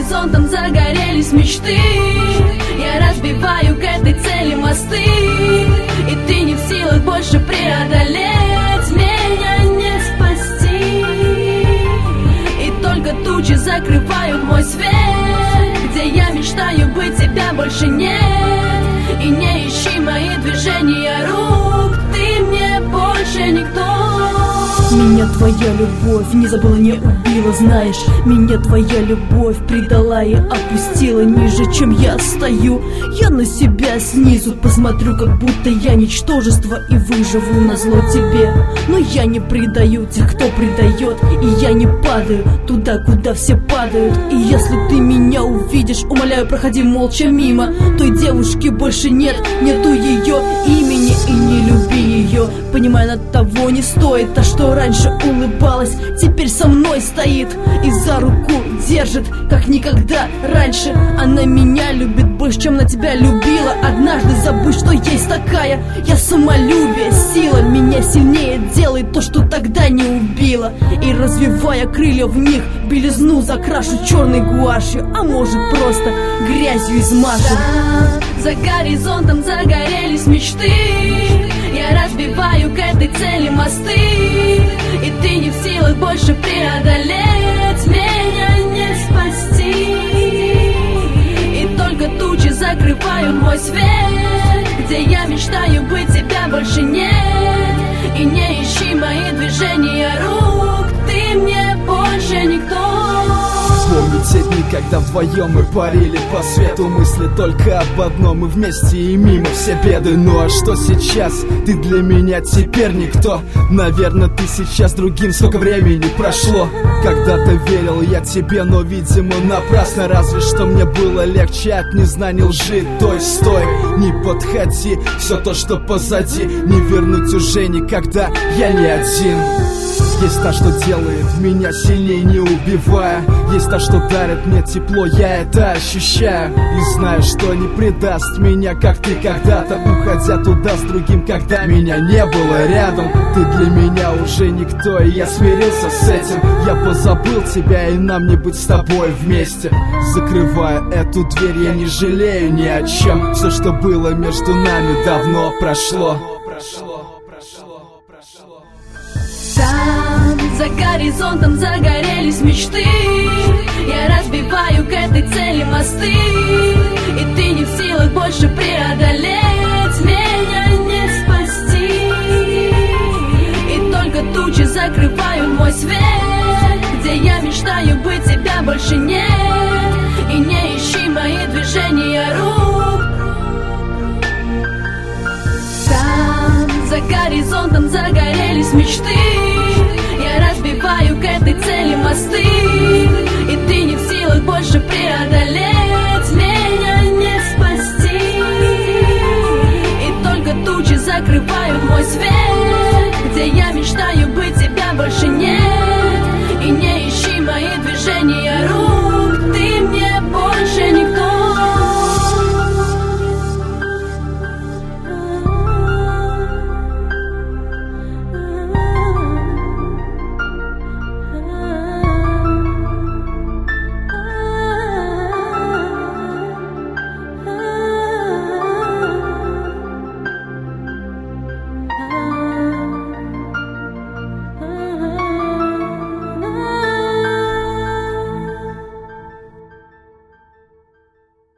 горизонтом загорелись мечты. Я разбиваю к этой цели мосты, и ты не в силах больше преодолеть. Меня не спасти, и только тучи закрывают мой свет. Где я мечтаю быть, тебя больше нет. И не ищи мои движения рук, ты мне больше никто. Меня твоя любовь не забыла, не убила, знаешь. Меня твоя любовь предала и опустила ниже, чем я стою. Я на себя снизу посмотрю, как будто я ничтожество, и выживу назло тебе. Но я не предаю тех, кто предает, и я не падаю туда, куда все падают. И если ты меня увидишь, умоляю, проходи молча мимо. Той девушки больше нет, нету ее имени, и не люби ее. Понимаю, она того не стоит. А что раньше улыбалась, теперь со мной стоит и за руку держит, как никогда раньше. Она меня любит больше, чем на тебя любила. Однажды забудь, что есть такая я самолюбие. Сила меня сильнее делает то, что тогда не убила. И развивая крылья в них, белизну закрашу черной гуашью, а может просто грязью измажу. За горизонтом загорелись мечты. Я разбиваю к этой цели мосты, и ты не в силах больше преодолеть. Меня не спасти, и только тучи закрывают мой свет. Где я мечтаю быть, тебя больше нет. И не ищи мои движения рук, ты мне больше никто. Помню те дни, когда вдвоем мы парили по свету. Мысли только об одном, и вместе, и мимо все беды. Ну а что сейчас? Ты для меня теперь никто. Наверное, ты сейчас другим. Сколько времени прошло? Когда-то верил я тебе, но, видимо, напрасно. Разве что мне было легче от незнания лжи. То есть стой, не подходи. Все то, что позади, не вернуть уже никогда. Я не один. Есть та, что делает меня сильнее, не убивая. Есть та, что дарит мне тепло, я это ощущаю. И знаю, что не предаст меня, как ты когда-то, уходя туда с другим, когда меня не было рядом. Ты для меня уже никто, и я смирился с этим. Я позабыл тебя, и нам не быть с тобой вместе. Закрывая эту дверь, я не жалею ни о чем. Все, что было между нами, давно прошло. Там, за горизонтом загорелись мечты. Я разбиваю к этой цели мосты, и ты не в силах больше преодолеть. Меня не спасти, и только тучи закрывают мой свет. Где я мечтаю быть, тебя больше нет. И не ищи мои движения рук. Там, за горизонтом загорелись мечты.